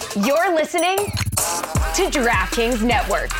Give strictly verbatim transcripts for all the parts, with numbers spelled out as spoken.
You're listening to DraftKings Network.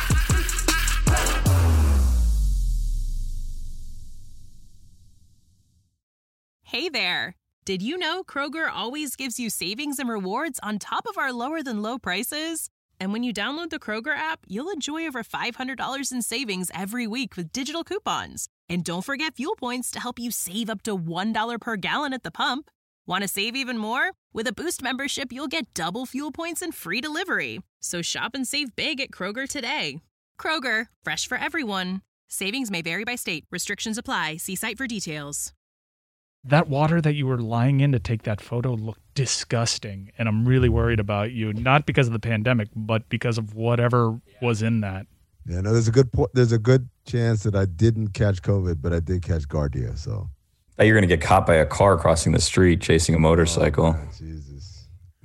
Hey there. Did you know Kroger always gives you savings and rewards on top of our lower than low prices? And when you download the Kroger app, you'll enjoy over five hundred dollars in savings every week with digital coupons. And don't forget fuel points to help you save up to one dollar per gallon at the pump. Want to save even more? With a Boost membership, you'll get double fuel points and free delivery. So shop and save big at Kroger today. Kroger, fresh for everyone. Savings may vary by state. Restrictions apply. See site for details. That water that you were lying in to take that photo looked disgusting, and I'm really worried about you, not because of the pandemic, but because of whatever was in that. Yeah, no, there's a good po- there's a good chance that I didn't catch COVID, but I did catch Gardia. So thought you were going to get caught by a car crossing the street chasing a motorcycle. Oh, Jesus.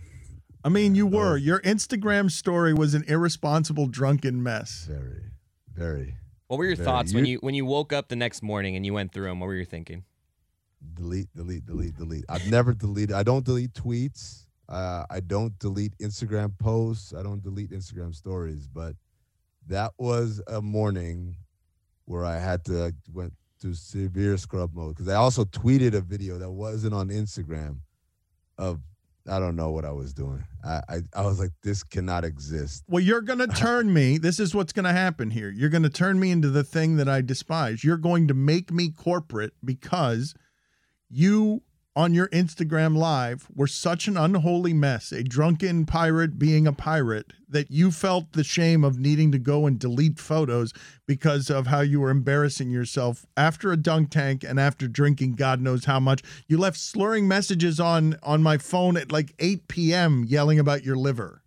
I mean, you were. Your Instagram story was an irresponsible, drunken mess. Very, very. What were your very. thoughts you, when you when you woke up the next morning and you went through them? What were you thinking? Delete, delete, delete, delete. I've never deleted. I don't delete tweets. Uh, I don't delete Instagram posts. I don't delete Instagram stories. But that was a morning where I had to went to severe scrub mode because I also tweeted a video that wasn't on Instagram of I don't know what I was doing. I I, I was like, this cannot exist. Well, you're going to turn me. This is what's going to happen here. You're going to turn me into the thing that I despise. You're going to make me corporate because you, on your Instagram Live, were such an unholy mess, a drunken pirate being a pirate, that you felt the shame of needing to go and delete photos because of how you were embarrassing yourself after a dunk tank and after drinking God knows how much. You left slurring messages on, on my phone at like eight p.m. yelling about your liver.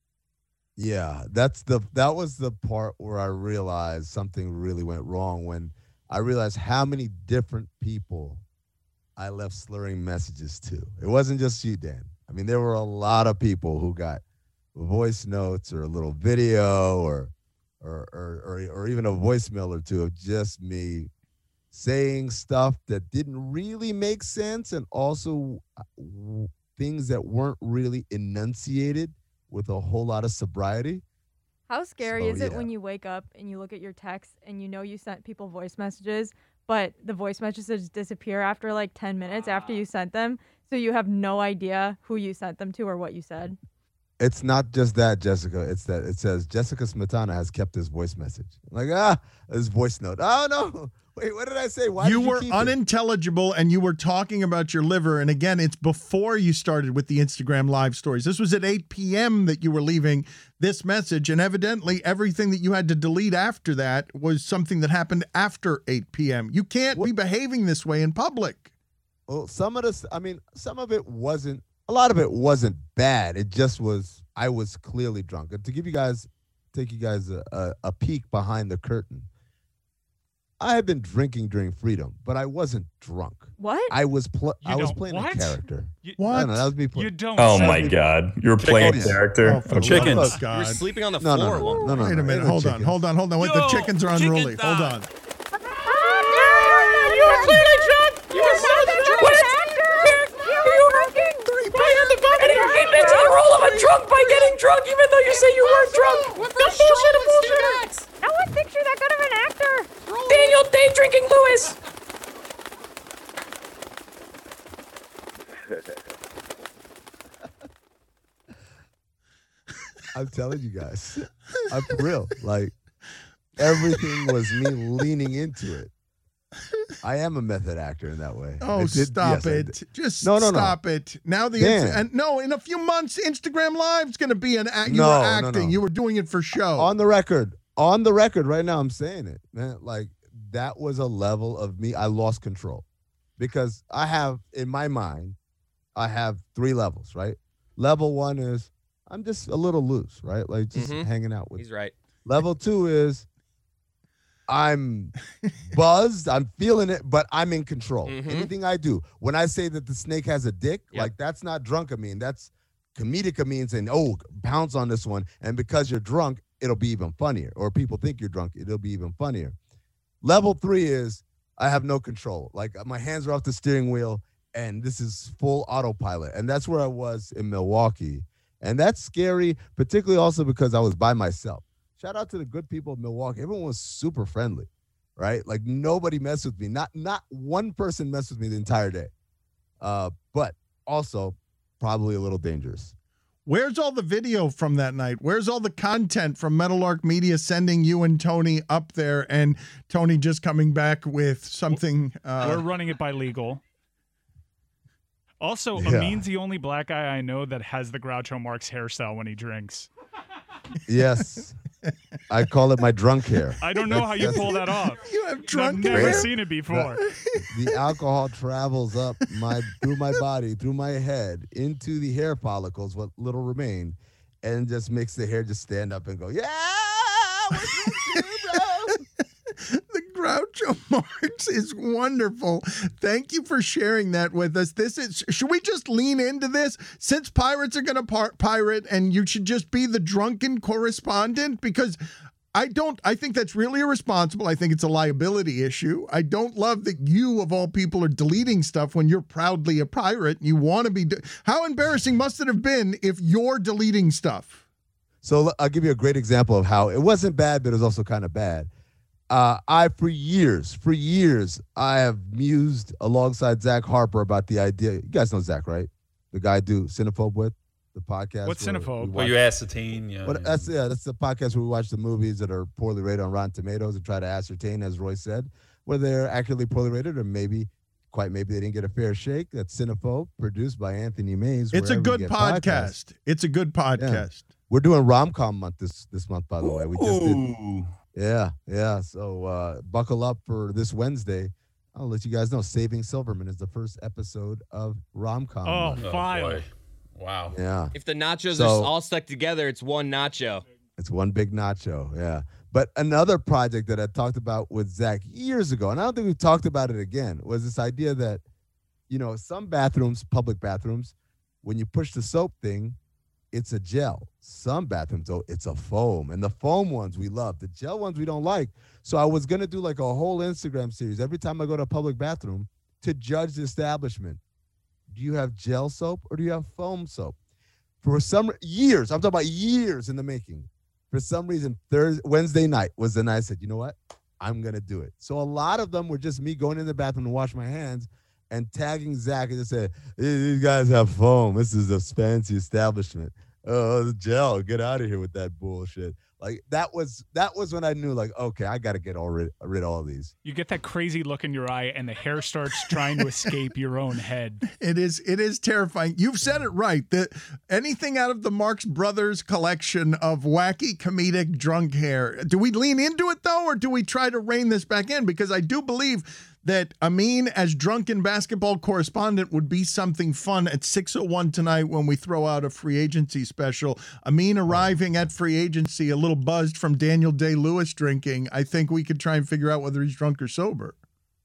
Yeah, that's the that was the part where I realized something really went wrong when I realized how many different people I left slurring messages to. It wasn't just you, Dan. I mean, there were a lot of people who got voice notes or a little video or or or or, or even a voicemail or two of just me saying stuff that didn't really make sense and also things that weren't really enunciated with a whole lot of sobriety. How scary So, is it yeah. when you wake up and you look at your text and you know you sent people voice messages, but the voice messages disappear after like ten minutes after you sent them, so you have no idea who you sent them to or what you said? It's not just that, Jessica. It's that it says Jessica Smetana has kept this voice message. I'm like, ah, this voice note. Oh, no. Wait, what did I say? Why you did you were keep unintelligible and you were talking about your liver. And again, it's before you started with the Instagram Live stories. This was at eight p.m. that you were leaving this message. And evidently everything that you had to delete after that was something that happened after eight p.m. You can't what? be behaving this way in public. Well, some of this, I mean, some of it wasn't, a lot of it wasn't bad. It just was, I was clearly drunk. And to give you guys, take you guys a, a, a peek behind the curtain. I had been drinking during Freedom, but I wasn't drunk. What? I was pl- I was don't- playing what? a character. You, What? No, no, that was me. Play- you don't. Oh say- my God. You were playing a Chickens. character. Oh, for the Chickens. love of You were God. sleeping on the No, no, floor. no, one- no, no, Wait a no, minute. no Hold on. chickens. Hold on. Hold on. Wait, the Yo, chickens are chicken unruly. Hold thigh. on. You were clearly drunk. You were so drunk. What? You were drinking. And you came into the role of a drunk by getting drunk, even though you say you weren't drunk. No bullshit and bullshit. No one picture that good of an actor. Daniel day drinking Lewis. I'm telling you guys. I'm for real. Like, everything was me leaning into it. I am a method actor in that way. I Oh, did- stop yes, I it. did. Just No, no, no. stop it. Now the Dan. Inst- and no, in a few months, Instagram Live's going to be an act. You No, were no, acting. no. You were doing it for show. On the record, on the record right now, I'm saying it, man. Like, that was a level of me. I lost control because I have, in my mind, I have three levels, right? Level one is I'm just a little loose, right? Like just Mhm. hanging out with. He's right. Level two is I'm buzzed, I'm feeling it, but I'm in control. Mhm. Anything I do, when I say that the snake has a dick, Yep. like that's not drunk amine, that's comedic amine saying, oh, pounce on this one. And because you're drunk, it'll be even funnier. Or people think you're drunk, it'll be even funnier. Level three is I have no control. Like my hands are off the steering wheel and this is full autopilot. And that's where I was in Milwaukee. And that's scary, particularly also because I was by myself. Shout out to the good people of Milwaukee. Everyone was super friendly, right? Like nobody messed with me. Not not one person messed with me the entire day. Uh, but also probably a little dangerous. Where's all the video from that night? Where's all the content from Meadowlark Media sending you and Tony up there and Tony just coming back with something? Uh, We're running it by legal. Also, Yeah. Amin's the only black guy I know that has the Groucho Marx hairstyle when he drinks. Yes. I call it my drunk hair. I don't know how you That's- pull that off. you have I've drunk never hair? seen it before. The alcohol travels up my through my body, through my head, into the hair follicles, what little remain, and just makes the hair just stand up and go, yeah, what's up, bro? The Groucho Marx is wonderful. Thank you for sharing that with us. This is. Should we just lean into this since pirates are going to par- pirate, and you should just be the drunken correspondent? Because I don't. I think that's really irresponsible. I think it's a liability issue. I don't love that you, of all people, are deleting stuff when you're proudly a pirate. And you want to be. De- How embarrassing must it have been if you're deleting stuff? So I'll give you a great example of how it wasn't bad, but it was also kind of bad. Uh, I, for years, for years, I have mused alongside Zach Harper about the idea. You guys know Zach, right? The guy I do Cinephobe with, the podcast. What's where Cinephobe? we Well, watch- you ascertain, yeah. What, that's yeah, that's the podcast where we watch the movies that are poorly rated on Rotten Tomatoes and try to ascertain, as Roy said, whether they're accurately poorly rated or maybe, quite maybe, they didn't get a fair shake. That's Cinephobe, produced by Anthony Mays. It's a wherever you good get podcast. podcasts. It's a good podcast. We're doing rom-com month this this month, by the way. We just did. Ooh. Yeah, yeah. So uh, buckle up for this Wednesday. I'll let you guys know. Saving Silverman is the first episode of rom-com. Oh, month. Oh, file. boy. Wow. Yeah. If the nachos So- are all stuck together, it's one nacho. It's one big nacho, yeah. But another project that I talked about with Zach years ago, and I don't think we've talked about it again, was this idea that, you know, some bathrooms, public bathrooms, when you push the soap thing, it's a gel. Some bathrooms, though, it's a foam. And the foam ones we love. The gel ones we don't like. So I was going to do like a whole Instagram series every time I go to a public bathroom to judge the establishment. Do you have gel soap or do you have foam soap? For some years, I'm talking about years in the making. For some reason, Thursday, Wednesday night was the night I said, you know what? I'm going to do it. So a lot of them were just me going in the bathroom to wash my hands and tagging Zach and just said, these guys have foam. This is a fancy establishment. Oh, the gel. Get out of here with that bullshit. Like that was that was when I knew, like, okay, I got to get all rid, rid of all these. You get that crazy look in your eye, and the hair starts trying to escape your own head. It is it is terrifying. You've said it right. That anything out of the Marx Brothers collection of wacky comedic drunk hair. Do we lean into it though, or do we try to rein this back in? Because I do believe that Amin as drunken basketball correspondent would be something fun at six oh one tonight when we throw out a free agency special. Amin arriving at free agency a little buzzed from Daniel Day-Lewis drinking. I think we could try and figure out whether he's drunk or sober.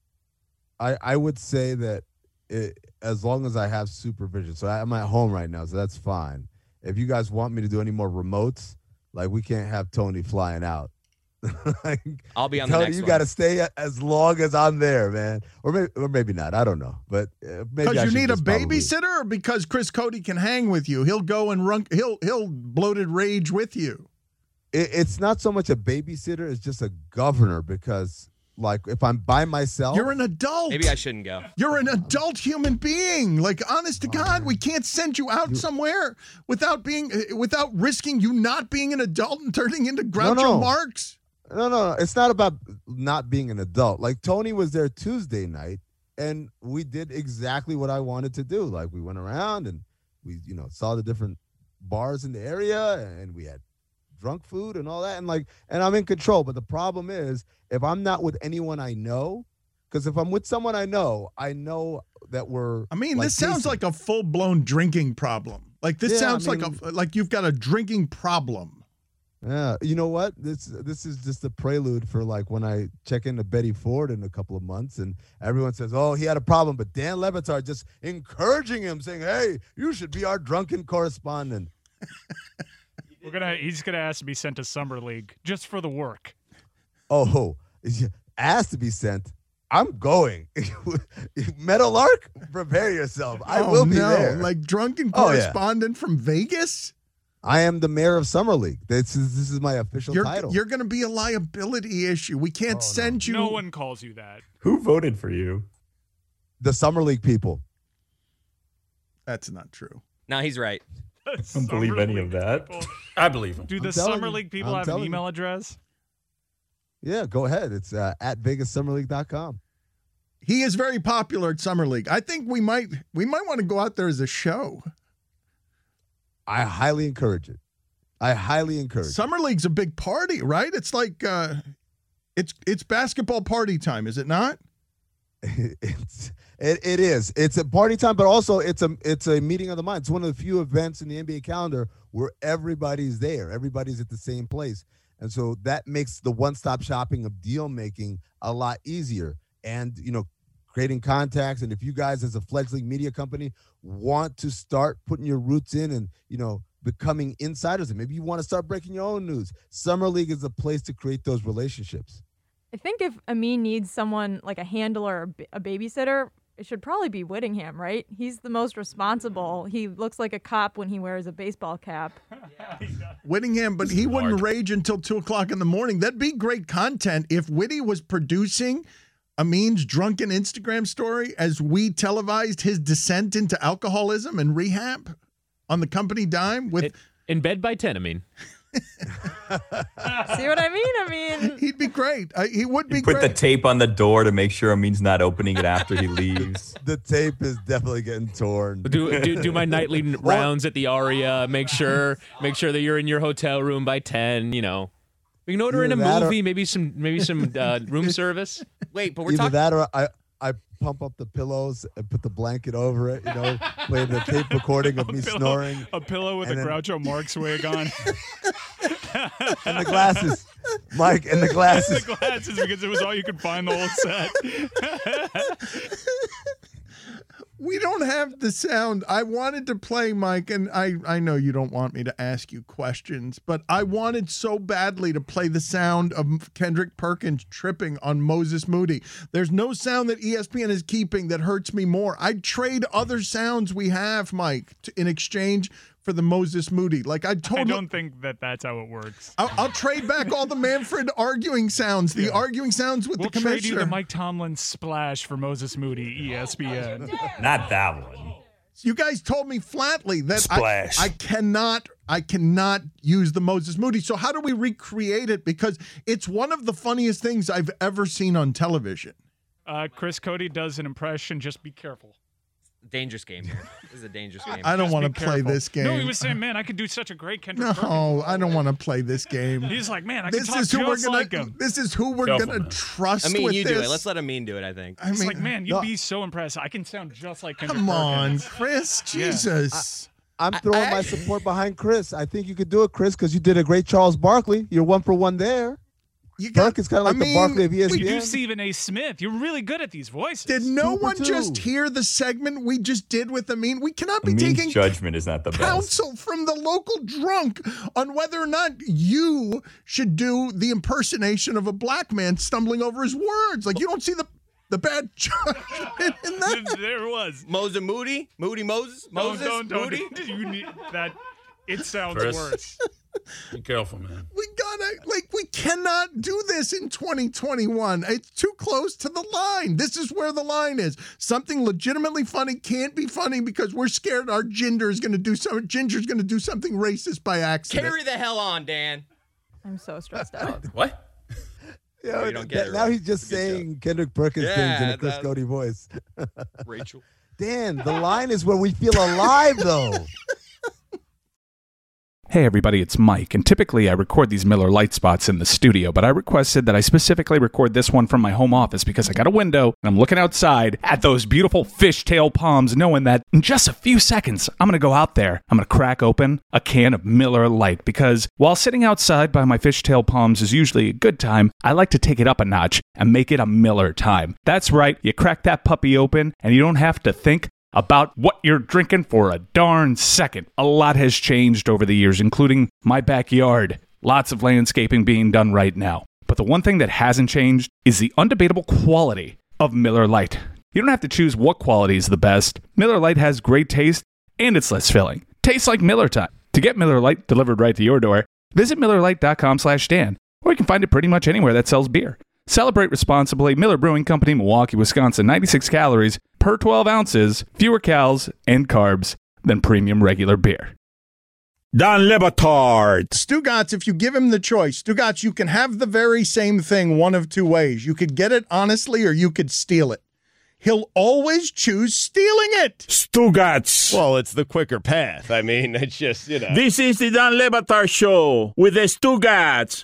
I, I would say that it, as long as I have supervision. So I'm at home right now, so that's fine. If you guys want me to do any more remotes, like we can't have Tony flying out. Like, I'll be on the Tony, next you one. got to stay as long as I'm there, man. Or maybe, or maybe not. I don't know. But uh, maybe I Because you should need a just probably- babysitter, or because Chris Cody can hang with you? He'll go and run. He'll he'll bloated rage with you. It, it's not so much a babysitter; it's just a governor. Because, like, if I'm by myself, You're an adult. Maybe I shouldn't go. You're an adult human being. Like, honest to God, we can't send you out somewhere without being without risking you not being an adult and turning into Groucho no. Marx. No, no, no. It's not about not being an adult. Like Tony was there Tuesday night, and we did exactly what I wanted to do. Like we went around and we, you know, saw the different bars in the area, and we had drunk food and all that. And like, and I'm in control. But the problem is, if I'm not with anyone I know, because if I'm with someone I know, I know that we're. I mean, like this sounds Casey. like a full blown drinking problem. Like this Yeah, I sounds like mean- a like you've got a drinking problem. Yeah, you know what? This this is just a prelude for like when I check into Betty Ford in a couple of months, and everyone says, "Oh, he had a problem," but Dan Levitar just encouraging him, saying, "Hey, you should be our drunken correspondent." We're gonna. He's gonna ask to be sent to summer league just for the work. Oh, asked to be sent. I'm going. Meadowlark, prepare yourself. I Oh, will be no. there. Like drunken Oh, yeah. correspondent from Vegas. I am the mayor of Summer League. This is this is my official You're, title. you're going to be a liability issue. We can't Oh, send you. No one calls you that. Who voted for you? The Summer League people. That's not true. No, he's right. I don't believe any of that. I believe him. Do the I'm telling Summer you. League people I'm have an telling email you. address? Yeah, go ahead. It's uh, at vegas summer league dot com. He is very popular at Summer League. I think we might we might want to go out there as a show. I highly encourage it. I highly encourage it. Summer League's a big party, right? It's like uh, it's it's basketball party time, is it not? it's it, it is. It's a party time, but also it's a it's a meeting of the minds. It's one of the few events in the N B A calendar where everybody's there. Everybody's at the same place. And so that makes the one-stop shopping of deal making a lot easier. And, you know, creating contacts. And if you guys as a fledgling media company want to start putting your roots in and, you know, becoming insiders, and maybe you want to start breaking your own news, Summer League is a place to create those relationships. I think if Amin needs someone like a handler or a babysitter, it should probably be Whittingham, right? He's the most responsible. He looks like a cop when he wears a baseball cap. Whittingham, but he wouldn't rage until two o'clock in the morning. That'd be great content if Whitty was producing Amin's drunken Instagram story as we televised his descent into alcoholism and rehab on the company dime with it, in bed by ten. I mean, see what I mean? I mean, he'd be great. Uh, he would be You put great. the tape on the door to make sure Amin's not opening it after he leaves. The tape is definitely getting torn. do do, do my nightly rounds at the Aria. Make sure make sure that you're in your hotel room by ten. You know, we can order in a Either that or- movie, maybe some maybe some uh, room service. Wait, but we're Either talking. that or I, I pump up the pillows and put the blanket over it, you know, play the tape recording of A me pillow- snoring. A pillow with a and then- Groucho Marx wig on. And the glasses. Mike, and the glasses. the glasses because it was all you could find the whole set. We don't have the sound. I wanted to play, Mike, and I, I know you don't want me to ask you questions, but I wanted so badly to play the sound of Kendrick Perkins tripping on Moses Moody. There's no sound that E S P N is keeping that hurts me more. I'd trade other sounds we have, Mike, to, in exchange for the Moses Moody. Like I totally I don't think that that's how it works. I'll, I'll trade back all the Manfred arguing sounds, the Yeah. arguing sounds with We'll the trade you commissioner. the Mike Tomlin splash for Moses Moody, E S P N. Not that one. You guys told me flatly that I, Splash. I cannot I cannot use the Moses Moody. So how do we recreate it? Because it's one of the funniest things I've ever seen on television. Uh, Chris Cody does an impression. Just be careful. Dangerous game here. This is a dangerous game. I don't Just want to be play careful. this game. No, he was saying, man, I could do such a great Kendrick Perkins. No, I don't want to play this game. He's like, man, I This can talk is who we're just gonna. like him. This is who we're Careful, gonna man. trust I mean, with you this. do it. Let's let Amin do it, I think. I It's mean, like, man, you'd no. be so impressed. I can sound just like Kendrick come on, Perkins. Chris. Yeah. Jesus. I'm throwing I- my support behind Chris. I think you could do it, Chris, because you did a great Charles Barkley. You're one for one there. You got- Perkins kind of like I the mean, Barkley of E S We P do N. Stephen A. Smith. You're really good at these voices. Did no Two for one just two. hear the segment we just did with Amin? We cannot be Amin's taking judgment is not the best. counsel from the local drunk on whether or not you should do the impersonation of a black man stumbling over his words. Like you don't see the the bad judgment in that. there was. Moses Moody? Moody Moses? No, Moses? don't, don't. Moody? You need that. It sounds Chris. worse. Be careful, man. We gotta like we cannot do this in twenty twenty-one. It's too close to the line. This is where the line is. Something legitimately funny can't be funny because we're scared our ginger is gonna do some ginger's gonna do something racist by accident. Carry the hell on, Dan. I'm so stressed out. What? Yeah, No, you don't get it now right. he's just It's a good saying Kendrick Perkins things in Yeah, a Chris that- Cody voice. Rachel. Dan, the line is where we feel alive, though. Hey everybody, it's Mike, and typically I record these Miller Lite spots in the studio, but I requested that I specifically record this one from my home office because I got a window and I'm looking outside at those beautiful fishtail palms, knowing that in just a few seconds I'm going to go out there, I'm going to crack open a can of Miller Lite, because while sitting outside by my fishtail palms is usually a good time, I like to take it up a notch and make it a Miller time. That's right, you crack that puppy open and you don't have to think about what you're drinking for a darn second. A lot has changed over the years, including my backyard. Lots of landscaping being done right now. But the one thing that hasn't changed is the undebatable quality of Miller Lite. You don't have to choose what quality is the best. Miller Lite has great taste, and it's less filling. Tastes like Miller time. To get Miller Lite delivered right to your door, visit Miller Lite dot com slash Dan, or you can find it pretty much anywhere that sells beer. Celebrate responsibly. Miller Brewing Company, Milwaukee, Wisconsin. ninety-six calories per twelve ounces, fewer calories and carbs than premium regular beer. Don Le Batard. Stugotz, if you give him the choice, Stugotz, you can have the very same thing one of two ways. You could get it honestly or you could steal it. He'll always choose stealing it. Stugotz. Well, it's the quicker path. I mean, it's just, you know. This is the Don Le Batard Show with the Stugotz.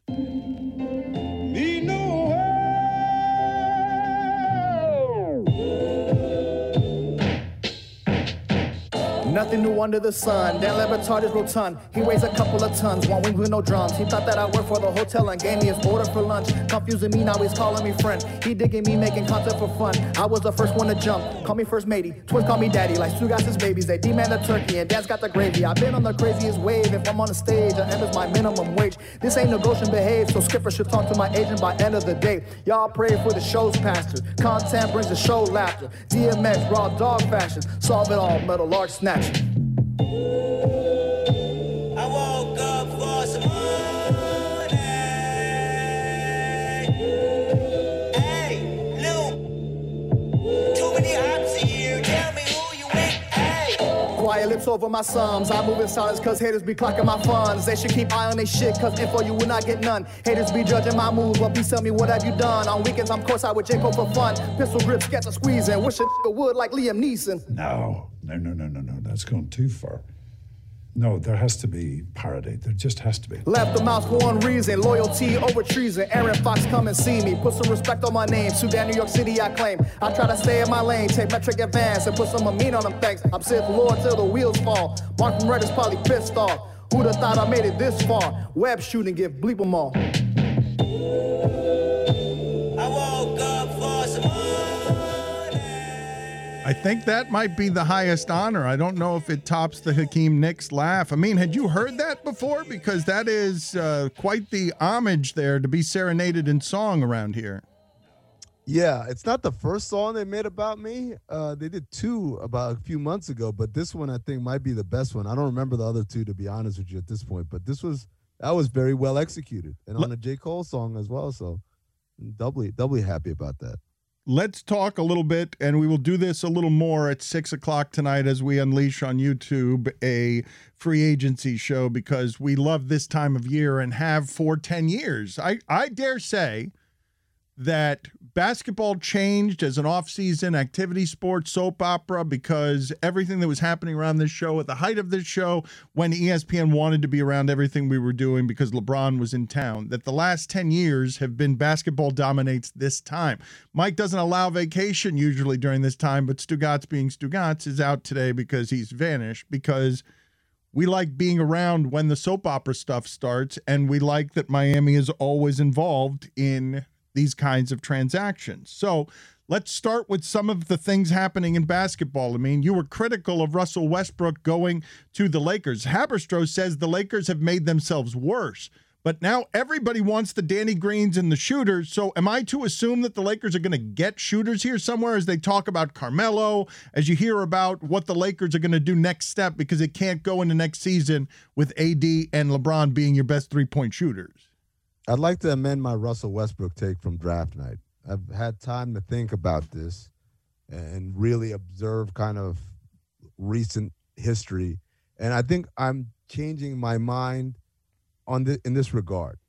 Nothing new under the sun. Dan Le Batard is rotund. He weighs a couple of tons, one wing with no drums. He thought that I worked for the hotel and gave me his order for lunch. Confusing me, now he's calling me friend. He digging me, making content for fun. I was the first one to jump. Call me first matey. Twins call me daddy, like Stugotz's babies. They demand the turkey, and Dad's got the gravy. I've been on the craziest wave. If I'm on the stage, I M is my minimum wage. This ain't negotiation behave, so skipper should talk to my agent by end of the day. Y'all pray for the show's pastor. Content brings the show laughter. D M X, raw dog fashion. Solve it all, metal large snatch. I woke up for some money. Hey, Lou. Too many ops here. Tell me who you with. Hey. Quiet lips over my sums. I move in silence cause haters be clocking my funds. They should keep eye on they shit cause info you will not get none. Haters be judging my moves, but please tell me what have you done. On weekends I'm courtside with J. Cole for fun. Pistol grips, get the squeezing. Wish a would like Liam Neeson. No, no, no, no, no, no. That's gone too far. No, there has to be parody. There just has to be. Left the mouth for one reason, loyalty over treason. Aaron Fox, come and see me. Put some respect on my name. Sudan, New York City, I claim. I try to stay in my lane, take metric advance, and put some amine on them thanks. I'm Sith Lord till the wheels fall. Mark from Red is probably pissed off. Who'd have thought I made it this far? Web shooting, give bleep them all. I woke up for some money. I think that might be the highest honor. I don't know if it tops the Hakeem Nicks laugh. I mean, had you heard that before? Because that is uh, quite the homage there to be serenaded in song around here. Yeah, it's not the first song they made about me. Uh, they did two about a few months ago, but this one I think might be the best one. I don't remember the other two, to be honest with you, at this point. But this was that was very well executed, and on a J. Cole song as well. So I'm doubly doubly happy about that. Let's talk a little bit, and we will do this a little more at six o'clock tonight as we unleash on YouTube a free agency show, because we love this time of year and have for ten years. I, I dare say that basketball changed as an off-season activity sport, soap opera, because everything that was happening around this show at the height of this show, when E S P N wanted to be around everything we were doing because LeBron was in town, that the last ten years have been basketball dominates this time. Mike doesn't allow vacation usually during this time, but Stugotz, being Stugotz, is out today because he's vanished, because we like being around when the soap opera stuff starts, and we like that Miami is always involved in these kinds of transactions. So let's start with some of the things happening in basketball. I mean, you were critical of Russell Westbrook going to the Lakers. Haberstroh says the Lakers have made themselves worse. But now everybody wants the Danny Greens and the shooters. So am I to assume that the Lakers are going to get shooters here somewhere as they talk about Carmelo, as you hear about what the Lakers are going to do next step, because it can't go into next season with A D and LeBron being your best three-point shooters? I'd like to amend my Russell Westbrook take from draft night. I've had time to think about this and really observe kind of recent history. And I think I'm changing my mind on the, in this regard.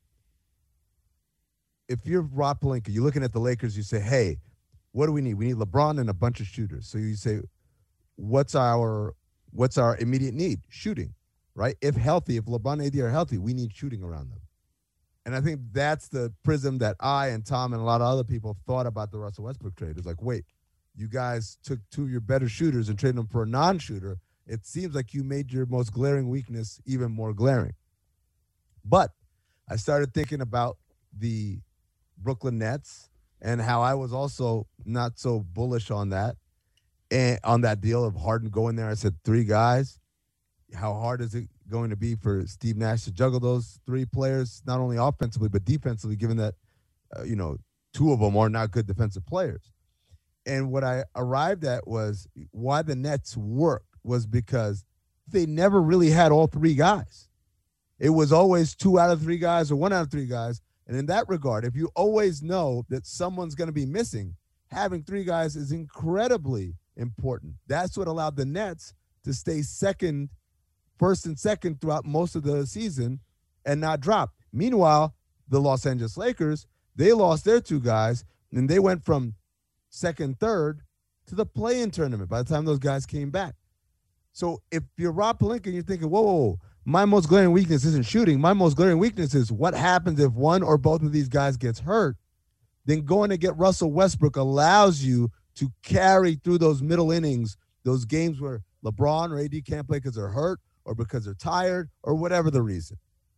If you're Rob Pelinka, you're looking at the Lakers, you say, hey, what do we need? We need LeBron and a bunch of shooters. So you say, what's our what's our immediate need? Shooting, right? If healthy, if LeBron and A D are healthy, we need shooting around them. And I think that's the prism that I and Tom and a lot of other people thought about the Russell Westbrook trade. It's like, wait, you guys took two of your better shooters and traded them for a non-shooter. It seems like you made your most glaring weakness even more glaring. But I started thinking about the Brooklyn Nets and how I was also not so bullish on that, and on that deal of Harden going there. I said, three guys. How hard is it going to be for Steve Nash to juggle those three players, not only offensively, but defensively, given that, uh, you know, two of them are not good defensive players. And what I arrived at was why the Nets worked was because they never really had all three guys. It was always two out of three guys or one out of three guys. And in that regard, if you always know that someone's going to be missing, having three guys is incredibly important. That's what allowed the Nets to stay second, first and second throughout most of the season and not drop. Meanwhile, the Los Angeles Lakers, they lost their two guys, and they went from second, third to the play-in tournament by the time those guys came back. So if you're Rob Pelinka, you're thinking, whoa, whoa, whoa, my most glaring weakness isn't shooting. My most glaring weakness is what happens if one or both of these guys gets hurt. Then going to get Russell Westbrook allows you to carry through those middle innings, those games where LeBron or A D can't play because they're hurt or because they're tired or whatever the reason.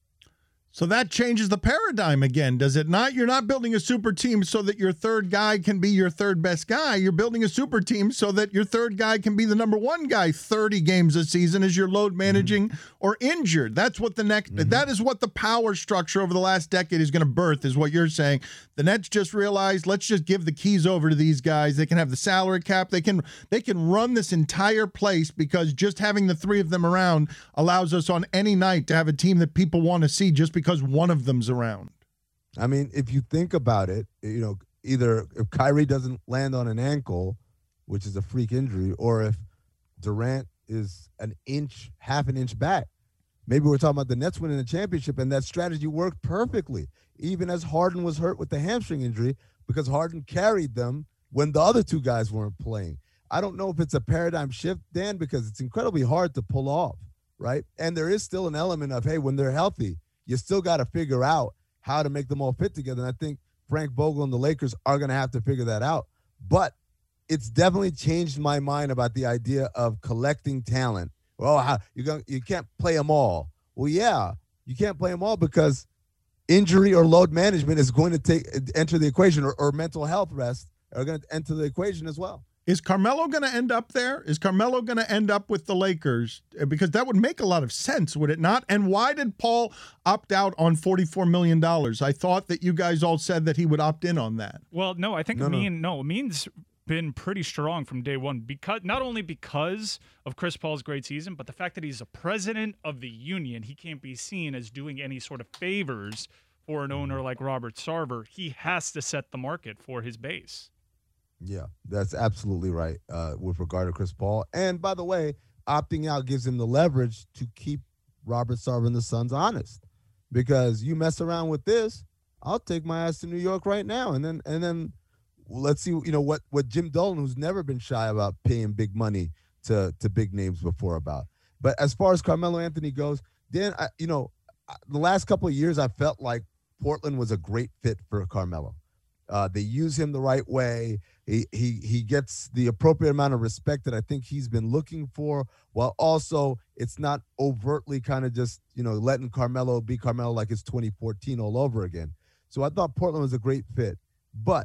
So that changes the paradigm again, does it not? You're not building a super team so that your third guy can be your third best guy. You're building a super team so that your third guy can be the number one guy thirty games a season as you're load managing mm-hmm. or injured. That's what the next mm-hmm. that is what the power structure over the last decade is going to birth, is what you're saying. The Nets just realized, let's just give the keys over to these guys. They can have the salary cap. They can they can run this entire place because just having the three of them around allows us on any night to have a team that people want to see just because because one of them's around. I mean, if you think about it, you know, either if Kyrie doesn't land on an ankle, which is a freak injury, or if Durant is an inch, half an inch back, maybe we're talking about the Nets winning the championship, and that strategy worked perfectly, even as Harden was hurt with the hamstring injury, because Harden carried them when the other two guys weren't playing. I don't know if it's a paradigm shift, Dan, because it's incredibly hard to pull off, right? And there is still an element of, hey, when they're healthy, you still got to figure out how to make them all fit together. And I think Frank Vogel and the Lakers are going to have to figure that out. But it's definitely changed my mind about the idea of collecting talent. Well, how, you going you can't play them all. Well, yeah, you can't play them all because injury or load management is going to take enter the equation, or, or mental health rest are going to enter the equation as well. Is Carmelo going to end up there? Is Carmelo going to end up with the Lakers? Because that would make a lot of sense, would it not? And why did Paul opt out on forty-four million dollars? I thought that you guys all said that he would opt in on that. Well, no, I think No, no. Amin, no, Amin's been pretty strong from day one, because not only because of Chris Paul's great season, but the fact that he's a president of the union. He can't be seen as doing any sort of favors for an owner like Robert Sarver. He has to set the market for his base. Yeah, that's absolutely right uh, with regard to Chris Paul. And by the way, opting out gives him the leverage to keep Robert Sarver and the Suns honest, because you mess around with this, I'll take my ass to New York right now, and then and then let's see, you know, what what Jim Dolan, who's never been shy about paying big money to to big names before, about. But as far as Carmelo Anthony goes, Dan, I, you know, the last couple of years I felt like Portland was a great fit for Carmelo. Uh, they use him the right way. He, he he gets the appropriate amount of respect that I think he's been looking for, while also it's not overtly kind of just, you know, letting Carmelo be Carmelo like it's twenty fourteen all over again. So I thought Portland was a great fit. But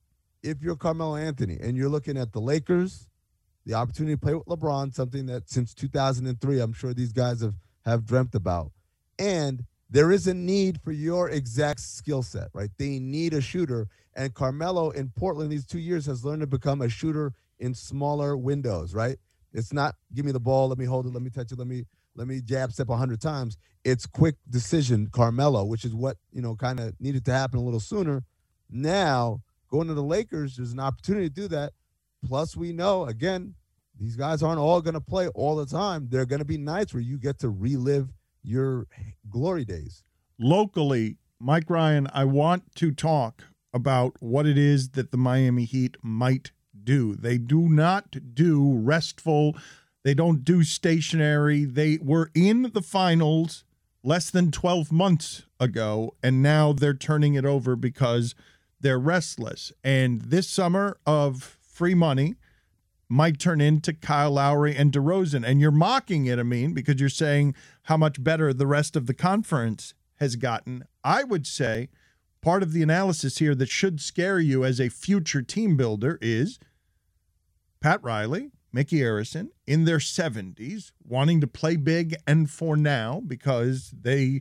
if you're Carmelo Anthony and you're looking at the Lakers, the opportunity to play with LeBron, something that since two thousand three I'm sure these guys have, have dreamt about, and there is a need for your exact skill set, right? They need a shooter. And Carmelo in Portland these two years has learned to become a shooter in smaller windows, right? It's not give me the ball, let me hold it, let me touch it, let me let me jab step a hundred times. It's quick decision Carmelo, which is what, you know, kind of needed to happen a little sooner. Now, going to the Lakers, there's an opportunity to do that. Plus, we know, again, these guys aren't all going to play all the time. There are going to be nights where you get to relive your glory days. Locally, Mike Ryan, I want to talk about what it is that the Miami Heat might do. They do not do restful. They don't do stationary. They were in the finals less than twelve months ago, and now they're turning it over because they're restless. And this summer of free money might turn into Kyle Lowry and DeRozan. And you're mocking it, I mean, because you're saying how much better the rest of the conference has gotten. I would say part of the analysis here that should scare you as a future team builder is Pat Riley, Mickey Arison in their seventies, wanting to play big and for now, because they,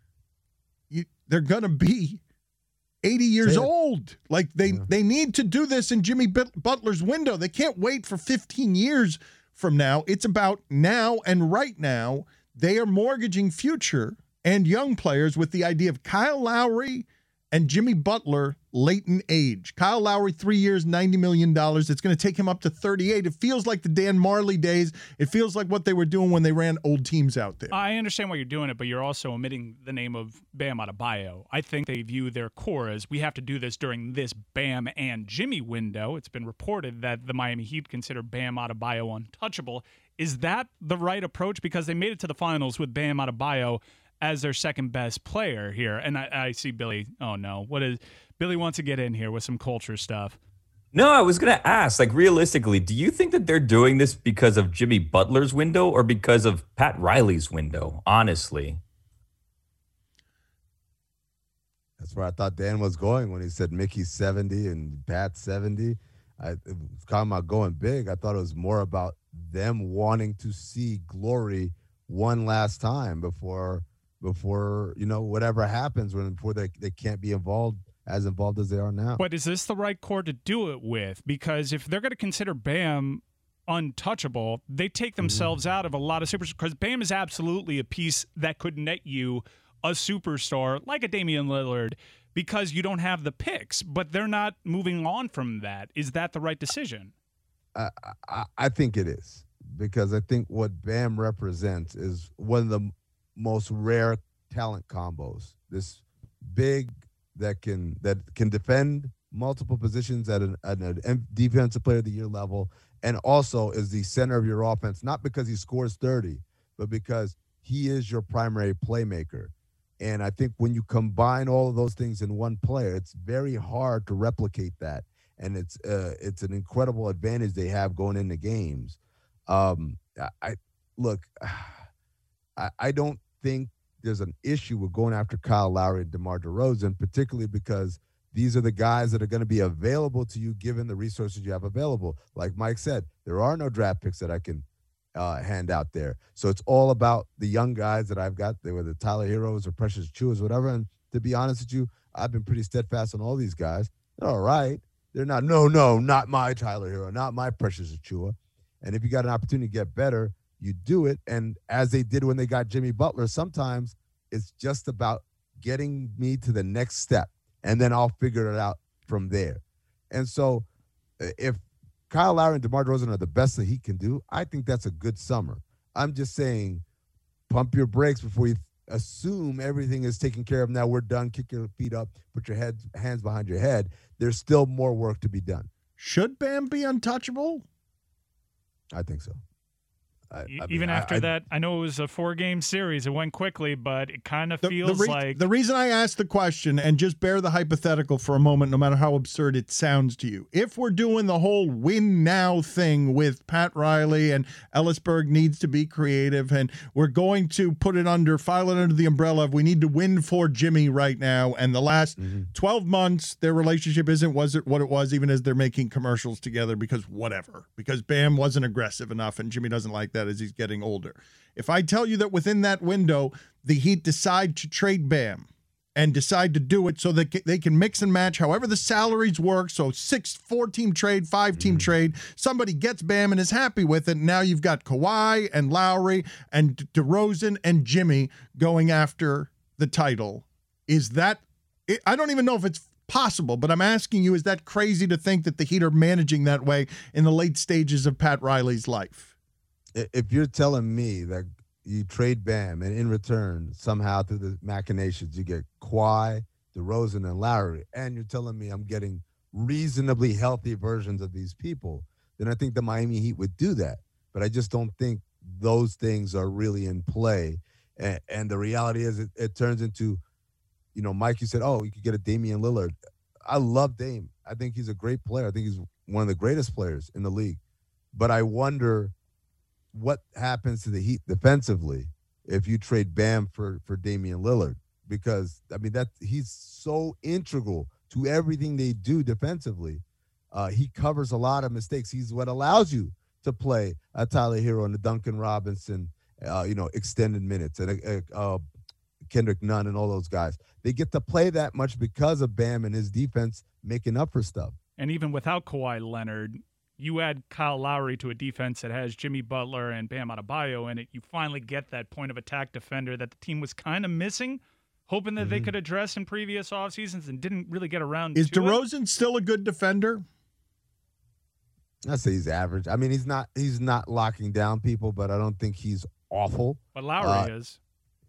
you, they're going to be eighty years old. Like they, yeah. they need to do this in Jimmy Butler's window. They can't wait for fifteen years from now. It's about now and right now. They are mortgaging future and young players with the idea of Kyle Lowry and Jimmy Butler late in age. Kyle Lowry, three years, ninety million dollars. It's going to take him up to thirty-eight. It feels like the Dan Marley days. It feels like what they were doing when they ran old teams out there. I understand why you're doing it, but you're also omitting the name of Bam Adebayo. I think they view their core as we have to do this during this Bam and Jimmy window. It's been reported that the Miami Heat consider Bam Adebayo untouchable. Is that the right approach? Because they made it to the finals with Bam Adebayo as their second best player here. And I, I see Billy. Oh, no. What is Billy wants to get in here with some culture stuff. No, I was going to ask, like, realistically, do you think that they're doing this because of Jimmy Butler's window or because of Pat Riley's window, honestly? That's where I thought Dan was going when he said Mickey's seventy and Pat's seventy. I, it was talking about going big. I thought it was more about them wanting to see glory one last time before – before, you know, whatever happens when before they, they can't be involved as involved as they are now. But is this the right core to do it with? Because if they're going to consider Bam untouchable, they take themselves mm-hmm. out of a lot of superstars. Because Bam is absolutely a piece that could net you a superstar like a Damian Lillard because you don't have the picks, but they're not moving on from that. Is that the right decision? I, I, I think it is, because I think what Bam represents is one of the most rare talent combos. This big that can that can defend multiple positions at an, at an defensive player of the year level, and also is the center of your offense, not because he scores thirty, but because he is your primary playmaker. And I think when you combine all of those things in one player, it's very hard to replicate that. And it's uh, it's an incredible advantage they have going into games. Um, I look, I, I don't think there's an issue with going after Kyle Lowry and DeMar DeRozan, particularly because these are the guys that are going to be available to you given the resources you have available. Like Mike said, there are no draft picks that I can uh, hand out there. So it's all about the young guys that I've got. They were the Tyler Heroes or Precious Achiuwas, whatever. And to be honest with you, I've been pretty steadfast on all these guys. They're all right. They're not, no, no, not my Tyler Hero, not my Precious Achiuwa. And if you got an opportunity to get better, you do it. And as they did when they got Jimmy Butler, sometimes it's just about getting me to the next step, and then I'll figure it out from there. And so if Kyle Lowry and DeMar DeRozan are the best that he can do, I think that's a good summer. I'm just saying, pump your brakes before you assume everything is taken care of. Now we're done. Kick your feet up. Put your head, hands behind your head. There's still more work to be done. Should Bam be untouchable? I think so. I, I Even mean, after I, I, that, I know it was a four-game series. It went quickly, but it kind of The, feels the re- like the reason I asked the question, and just bear the hypothetical for a moment, no matter how absurd it sounds to you. If we're doing the whole win now thing with Pat Riley and Ellisberg needs to be creative, and we're going to put it under, file it under the umbrella of we need to win for Jimmy right now, and the last mm-hmm. twelve months, their relationship isn't was it what it was, even as they're making commercials together because whatever, because Bam wasn't aggressive enough, and Jimmy doesn't like that as he's getting older. If I tell you that within that window, the Heat decide to trade Bam and decide to do it so that they can mix and match however the salaries work, so six, four-team trade, five-team mm-hmm. trade, somebody gets Bam and is happy with it, now you've got Kawhi and Lowry and DeRozan and Jimmy going after the title. Is that – I don't even know if it's possible, but I'm asking you, is that crazy to think that the Heat are managing that way in the late stages of Pat Riley's life? If you're telling me that you trade Bam and in return, somehow through the machinations, you get Kawhi, DeRozan, and Lowry, and you're telling me I'm getting reasonably healthy versions of these people, then I think the Miami Heat would do that. But I just don't think those things are really in play. And, and the reality is it, it turns into, you know, Mike, you said, oh, you could get a Damian Lillard. I love Dame. I think he's a great player. I think he's one of the greatest players in the league. But I wonder what happens to the Heat defensively if you trade Bam for, for Damian Lillard, because, I mean, that he's so integral to everything they do defensively. Uh, he covers a lot of mistakes. He's what allows you to play a Tyler Hero and a Duncan Robinson, uh, you know, extended minutes, and a, a, uh, Kendrick Nunn and all those guys. They get to play that much because of Bam and his defense making up for stuff. And even without Kawhi Leonard, you add Kyle Lowry to a defense that has Jimmy Butler and Bam Adebayo in it, you finally get that point of attack defender that the team was kind of missing, hoping that mm-hmm. they could address in previous off seasons and didn't really get around Is to DeRozan it. still a good defender? I'd say he's average. I mean, he's not he's not locking down people, but I don't think he's awful. But Lowry uh, is.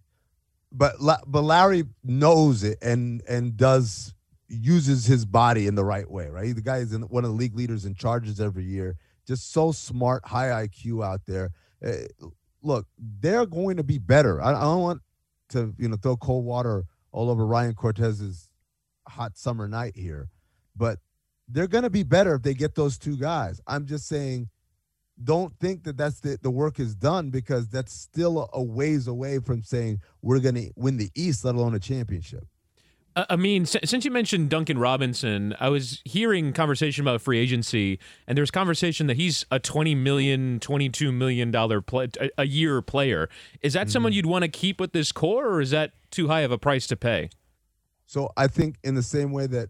But but Lowry knows it and and does uses his body in the right way, right? The guy is in, one of the league leaders in charges every year. Just so smart, high I Q out there. Uh, look, they're going to be better. I, I don't want to you know throw cold water all over Ryan Cortez's hot summer night here, but they're going to be better if they get those two guys. I'm just saying, don't think that that's the, the work is done, because that's still a, a ways away from saying we're going to win the East, let alone a championship. Uh, I mean, since you mentioned Duncan Robinson, I was hearing conversation about free agency, and there's conversation that he's a twenty million dollars, twenty-two million dollars play, a, a year player. Is that mm-hmm. someone you'd want to keep with this core, or is that too high of a price to pay? So I think in the same way that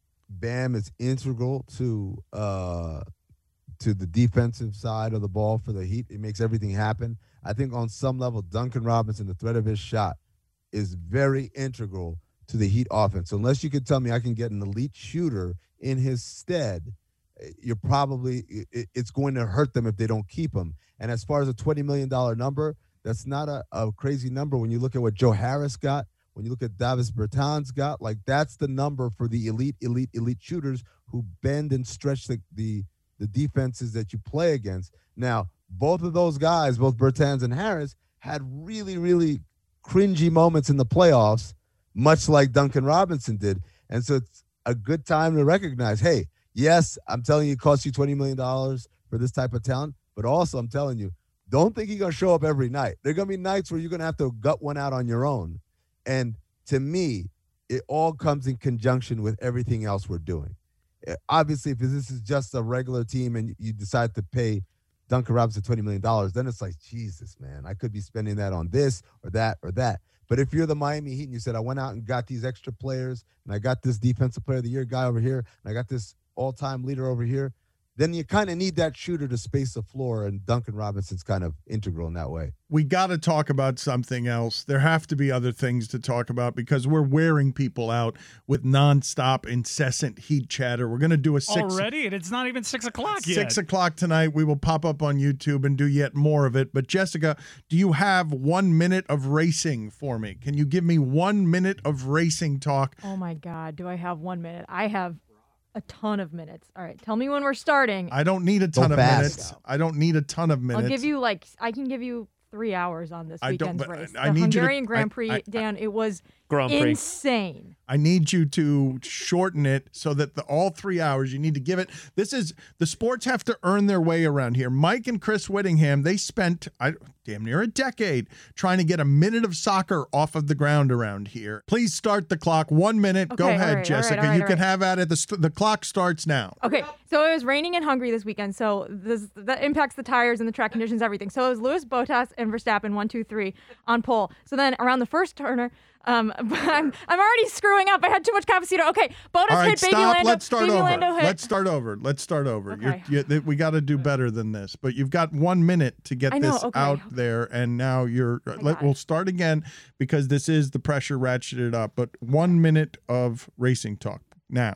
Bam is integral to uh, to the defensive side of the ball for the Heat, it makes everything happen. I think on some level, Duncan Robinson, the threat of his shot, is very integral to the Heat offense. So unless you can tell me I can get an elite shooter in his stead, you're probably it, it's going to hurt them if they don't keep him. And as far as a twenty million dollars number, that's not a, a crazy number when you look at what Joe Harris got, when you look at Davis Bertans got. Like, that's the number for the elite, elite, elite shooters who bend and stretch the the, the defenses that you play against. Now, both of those guys, both Bertans and Harris, had really, really cringy moments in the playoffs, much like Duncan Robinson did. And so it's a good time to recognize, hey, yes, I'm telling you it costs you twenty million dollars for this type of talent, but also I'm telling you, don't think you're going to show up every night. There are going to be nights where you're going to have to gut one out on your own. And to me, it all comes in conjunction with everything else we're doing. Obviously, if this is just a regular team and you decide to pay Duncan Robinson twenty million dollars, then it's like, Jesus, man, I could be spending that on this or that or that. But if you're the Miami Heat and you said, I went out and got these extra players and I got this defensive player of the year guy over here and I got this all-time leader over here, then you kind of need that shooter to space the floor, and Duncan Robinson's kind of integral in that way. We got to talk about something else. There have to be other things to talk about because we're wearing people out with nonstop, incessant Heat chatter. We're going to do a six already, and it's not even six o'clock yet. Six o'clock tonight. We will pop up on YouTube and do yet more of it. But Jessica, do you have one minute of racing for me? Can you give me one minute of racing talk? Oh my God, do I have one minute? I have a ton of minutes. All right, tell me when we're starting. I don't need a ton of minutes. I don't need a ton of minutes. I'll give you like I can give you three hours on this I weekend's don't, race. The I need Hungarian you to, Grand I, Prix, I, Dan, it was Grand Prix. insane. I need you to shorten it so that the all three hours you need to give it. This is the sports have to earn their way around here. Mike and Chris Whittingham, they spent I, damn near a decade trying to get a minute of soccer off of the ground around here. Please start the clock. One minute. Okay, Go ahead, all right, Jessica. all right, all right, you all can right. have at it. The, st- the clock starts now. Okay, so it was raining in Hungary this weekend, so this that impacts the tires and the track conditions, everything. So it was Lewis, Bottas, and Verstappen, one, two, three, on pole. So then around the first turner, um, I'm I'm already screwing up. I had too much cafecito. Okay, Bottas All right, hit stop. Baby Lando. Let's start Baby over. Lando hit. Let's start over. Let's start over. Okay. You're, you, we got to do better than this. But you've got one minute to get I know, this okay. out there, and now you're. Let, we'll start again because this is the pressure ratcheted up. But one minute of racing talk now.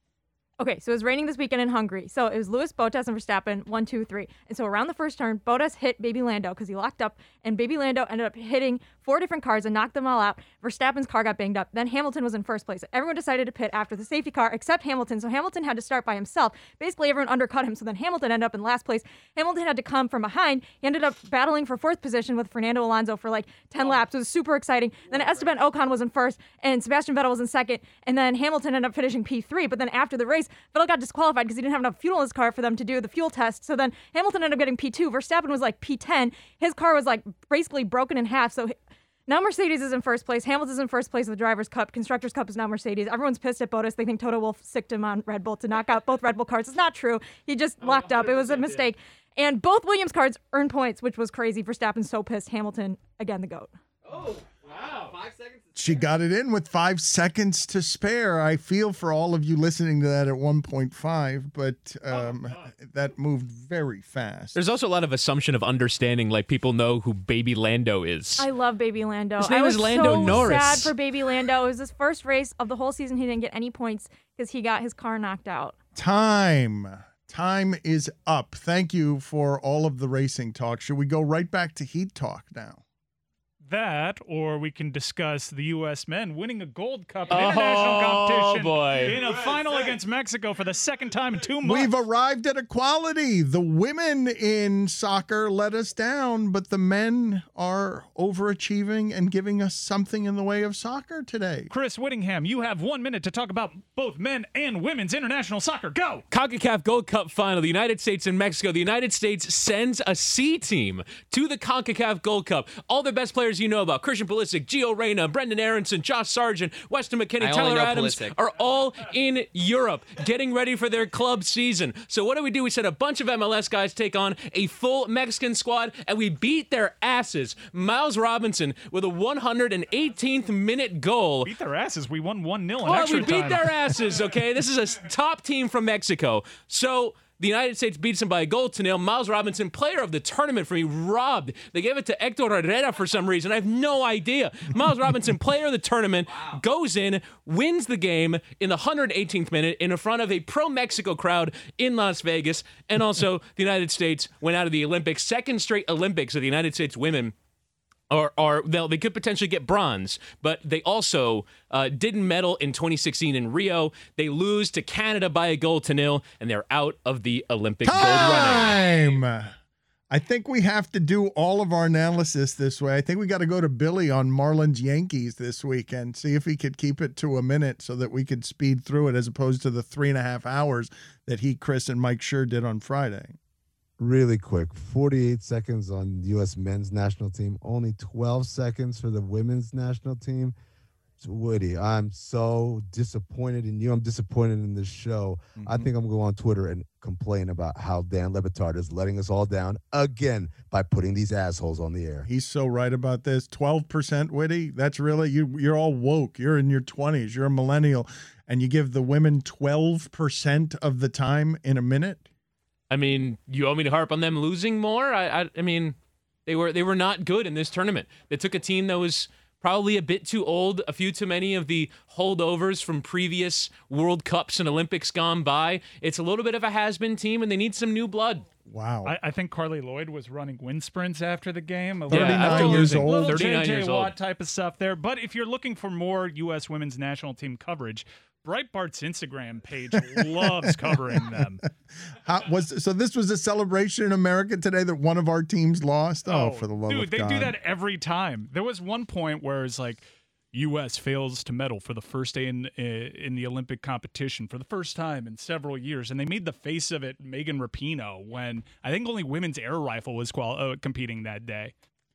Okay, so it was raining this weekend in Hungary. So it was Lewis, Bottas, and Verstappen, one, two, three. And so around the first turn, Bottas hit Baby Lando because he locked up, and Baby Lando ended up hitting four different cars and knocked them all out. Verstappen's car got banged up. Then Hamilton was in first place. Everyone decided to pit after the safety car except Hamilton. So Hamilton had to start by himself. Basically, everyone undercut him. So then Hamilton ended up in last place. Hamilton had to come from behind. He ended up battling for fourth position with Fernando Alonso for like ten laps. It was super exciting. Then Esteban Ocon was in first, and Sebastian Vettel was in second. And then Hamilton ended up finishing P three. But then after the race, Vettel got disqualified because he didn't have enough fuel in his car for them to do the fuel test. So then Hamilton ended up getting P two. Verstappen was like P ten. His car was like basically broken in half. So now Mercedes is in first place. Hamilton's in first place with the Drivers' Cup. Constructors' Cup is now Mercedes. Everyone's pissed at Bottas. They think Toto Wolff sicked him on Red Bull to knock out both Red Bull cars. It's not true. He just locked up. It was a mistake. And both Williams cars earned points, which was crazy. Verstappen's so pissed. Hamilton, again, the GOAT. Oh, Wow. Five seconds. She got it in with five seconds to spare. I feel for all of you listening to that at one point five, but um, oh, that moved very fast. There's also a lot of assumption of understanding, like people know who Baby Lando is. I love Baby Lando. His name I was is Lando so Norris. sad for Baby Lando. It was his first race of the whole season. He didn't get any points because he got his car knocked out. Time. Time is up. Thank you for all of the racing talk. Should we go right back to Heat talk now? That, or we can discuss the U S men winning a gold cup in Oh, international competition boy. in a final against Mexico for the second time in two months. We've arrived at equality. The women in soccer let us down, but the men are overachieving and giving us something in the way of soccer today. Chris Whittingham, you have one minute to talk about both men and women's international soccer. Go! CONCACAF Gold Cup final, the United States and Mexico. The United States sends a C team to the CONCACAF Gold Cup. All their best players you know about, Christian Pulisic, Gio Reyna, Brendan Aronson, Josh Sargent, Weston McKennie, I only Tyler know Adams Pulisic. are all in Europe getting ready for their club season. So what do we do? We sent a bunch of M L S guys take on a full Mexican squad, and we beat their asses. Miles Robinson with a one hundred eighteenth minute goal. Beat their asses. We won one nil in Well, extra we beat time. their asses, okay? This is a top team from Mexico. So the United States beats them by a goal to nil. Miles Robinson, player of the tournament for me, robbed. They gave it to Hector Herrera for some reason. I have no idea. Miles Robinson, player of the tournament, wow. goes in, wins the game in the one hundred eighteenth minute in front of a pro-Mexico crowd in Las Vegas. And also, the United States went out of the Olympics, second straight Olympics of the United States women. Or, or they could potentially get bronze, but they also uh, didn't medal in twenty sixteen in Rio. They lose to Canada by a goal to nil, and they're out of the Olympic gold running. Time! I think we have to do all of our analysis this way. I think we got to go to Billy on Marlins Yankees this weekend, see if he could keep it to a minute so that we could speed through it as opposed to the three and a half hours that he, Chris, and Mike Sure did on Friday. Really quick, forty-eight seconds on U S men's national team, only twelve seconds for the women's national team. So Woody, I'm so disappointed in you. I'm disappointed in this show. Mm-hmm. I think I'm going to go on Twitter and complain about how Dan Le Batard is letting us all down again by putting these assholes on the air. He's so right about this. twelve percent, Woody. That's really, you, you're all woke. You're in your twenties. You're a millennial. And you give the women twelve percent of the time in a minute? I mean, you want me to harp on them losing more? I, I, I mean, they were they were not good in this tournament. They took a team that was probably a bit too old, a few too many of the holdovers from previous World Cups and Olympics gone by. It's a little bit of a has-been team, and they need some new blood. Wow. I, I think Carly Lloyd was running wind sprints after the game. A thirty-nine little, years old. Little thirty-nine J J years Watt old. type of stuff there. But if you're looking for more U S women's national team coverage, Breitbart's Instagram page loves covering them. How, was so this was a celebration in America today that one of our teams lost? Oh, oh for the love dude, of they God. do that every time. There was one point where it's like, U S fails to medal for the first day in uh, in the Olympic competition for the first time in several years, and they made the face of it Megan Rapinoe when I think only women's air rifle was qual- uh, competing that day.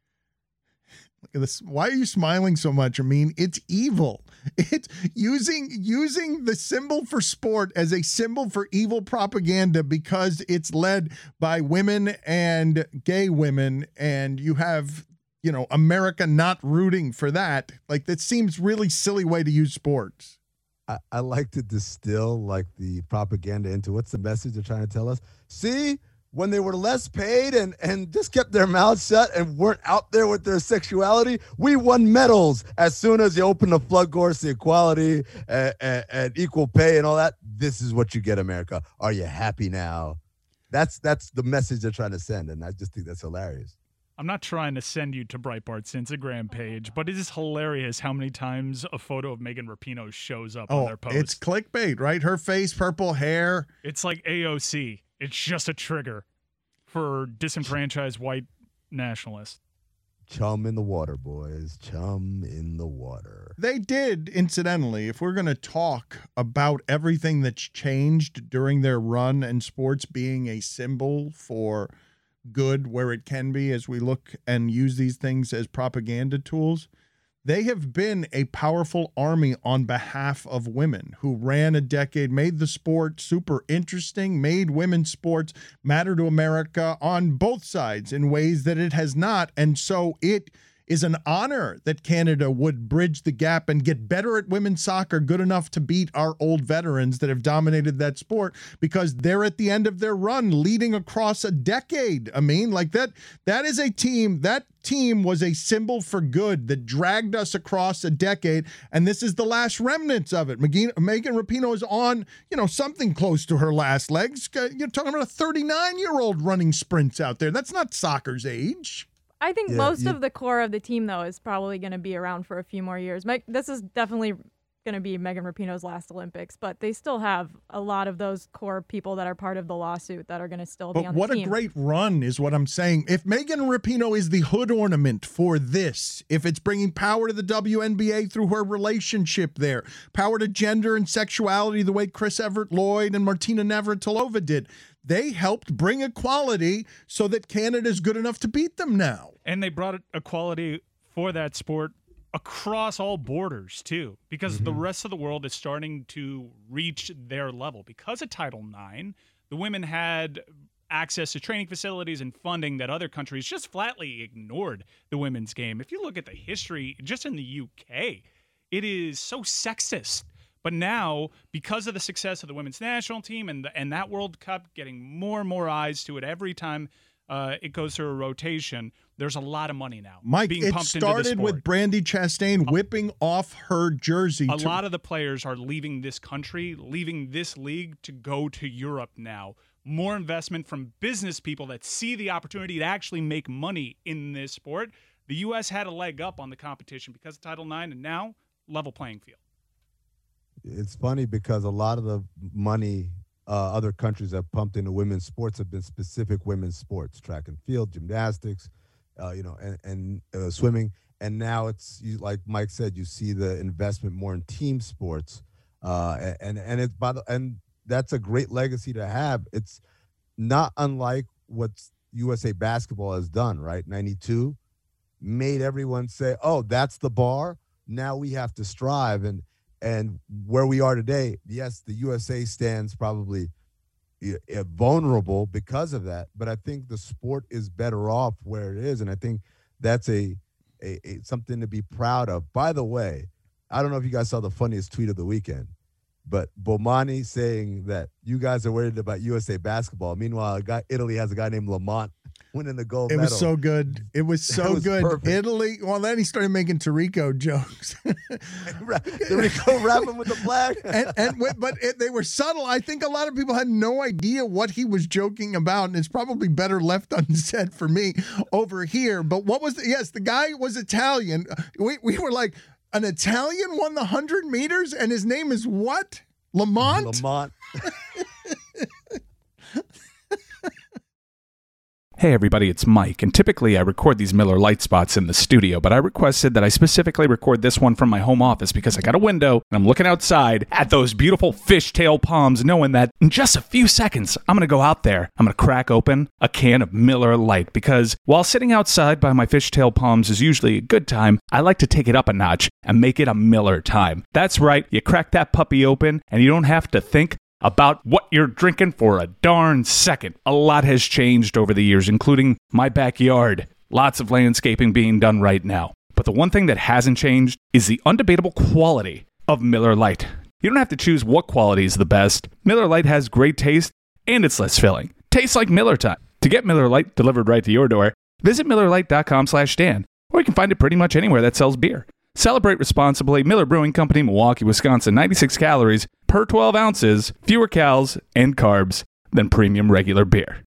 Look at this. Why are you smiling so much? I mean, it's evil. It's using using the symbol for sport as a symbol for evil propaganda because it's led by women and gay women, and you have, you know, America not rooting for that. Like, that seems really silly way to use sports. I, I like to distill like the propaganda into what's the message they're trying to tell us. See, when they were less paid and, and just kept their mouths shut and weren't out there with their sexuality, we won medals. As soon as you open the floodgates to equality and, and, and equal pay and all that, this is what you get, America. Are you happy now? That's that's the message they're trying to send, and I just think that's hilarious. I'm not trying to send you to Breitbart's Instagram page, but it is hilarious how many times a photo of Megan Rapinoe shows up oh, on their post. It's clickbait, right? Her face, purple hair. It's like A O C. It's just a trigger for disenfranchised white nationalists. Chum in the water, boys. Chum in the water. They did, incidentally, if we're going to talk about everything that's changed during their run and sports being a symbol for good where it can be as we look and use these things as propaganda tools, they have been a powerful army on behalf of women who ran a decade, made the sport super interesting, made women's sports matter to America on both sides in ways that it has not. And so it is an honor that Canada would bridge the gap and get better at women's soccer, good enough to beat our old veterans that have dominated that sport, because they're at the end of their run, leading across a decade. I mean, like that, that is a team, that team was a symbol for good that dragged us across a decade, and this is the last remnants of it. Megan, Megan Rapinoe is on, you know, something close to her last legs. You're talking about a thirty-nine-year-old running sprints out there. That's not soccer's age. I think Yeah, most you- of the core of the team, though, is probably going to be around for a few more years. Meg, this is definitely going to be Megan Rapinoe's last Olympics, but they still have a lot of those core people that are part of the lawsuit that are going to still be But on the what team. a great run is what I'm saying. If Megan Rapinoe is the hood ornament for this, if it's bringing power to the W N B A through her relationship there, power to gender and sexuality the way Chris Everett Lloyd and Martina Navratilova did, they helped bring equality so that Canada's good enough to beat them now. And they brought equality for that sport across all borders, too, because the rest of the world is starting to reach their level. Because of Title nine, the women had access to training facilities and funding that other countries just flatly ignored the women's game. If you look at the history, just in the U K, it is so sexist. But now, because of the success of the women's national team and the, and that World Cup getting more and more eyes to it every time uh, it goes through a rotation, there's a lot of money now Mike, being it pumped into the started sport. with Brandi Chastain whipping off her jersey. A to- lot of the players are leaving this country, leaving this league to go to Europe now. More investment from business people that see the opportunity to actually make money in this sport. The U S had a leg up on the competition because of Title nine, and now level playing field. It's funny because a lot of the money uh, other countries have pumped into women's sports have been specific women's sports, track and field, gymnastics, uh, you know, and, and uh, swimming. And now it's, you, like Mike said, you see the investment more in team sports. Uh, and and it's by the, and that's a great legacy to have. It's not unlike what U S A Basketball has done, right? ninety-two made everyone say, oh, that's the bar. Now we have to strive. And And where we are today, yes, the U S A stands probably uh, vulnerable because of that. But I think the sport is better off where it is, and I think that's a, a, a something to be proud of. By the way, I don't know if you guys saw the funniest tweet of the weekend, but Bomani saying that you guys are worried about U S A Basketball. Meanwhile, a guy, Italy has a guy named Lamont winning the gold It medal. was so good. It was so It was good. perfect. Italy. Well, then he started making Tarico jokes. Tarico rapping with the flag. and, and wi- but it, they were subtle. I think a lot of people had no idea what he was joking about, and it's probably better left unsaid for me over here. But what was the, yes, the guy was Italian. We we were like, an Italian won the one hundred meters, and his name is what? Lamont? Lamont. Hey everybody, it's Mike, and typically I record these Miller Lite spots in the studio, but I requested that I specifically record this one from my home office because I got a window and I'm looking outside at those beautiful fishtail palms, knowing that in just a few seconds I'm going to go out there, I'm going to crack open a can of Miller Lite, because while sitting outside by my fishtail palms is usually a good time, I like to take it up a notch and make it a Miller time. That's right, you crack that puppy open and you don't have to think about what you're drinking for a darn second. A lot has changed over the years, including my backyard. Lots of landscaping being done right now. But the one thing that hasn't changed is the undebatable quality of Miller Lite. You don't have to choose what quality is the best. Miller Lite has great taste, and it's less filling. Tastes like Miller time. To get Miller Lite delivered right to your door, visit Miller Lite dot com slash Dan, or you can find it pretty much anywhere that sells beer. Celebrate responsibly. Miller Brewing Company, Milwaukee, Wisconsin. ninety-six calories per twelve ounces, fewer calories and carbs than premium regular beer.